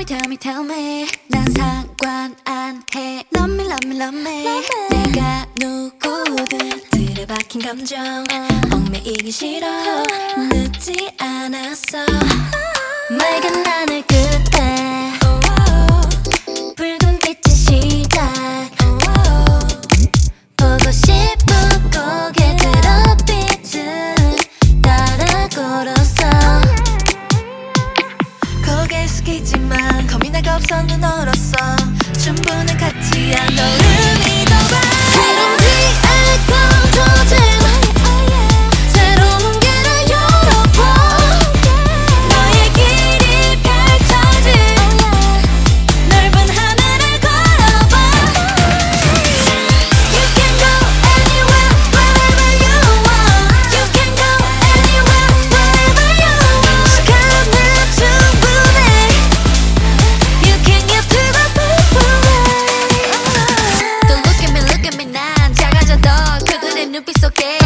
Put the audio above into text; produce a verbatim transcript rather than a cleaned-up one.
me tell me tell me 난 상관 안 해 Love me love me love me 내가 누구든 틀에 박힌 감정 얽매이기 싫어 늦지 않았어 맑은 하늘 끝에 붉은 빛의 시작 보고 싶은 고개 들어 빛을 따라 걸었어 고개 숙이지만 겁이 나가 없어 눈 얼었어 춤부는 같이야 너를 믿어봐 새로운 뒤에 건조진 새로운 길을 열어봐 너의 길이 펼쳐진 넓은 하늘을 걸어봐 You can go anywhere wherever you want You can go anywhere wherever you want 시간은 충분해 You can get to the moon Don't look at me look at me 난 작아져도 그들의 눈빛 속에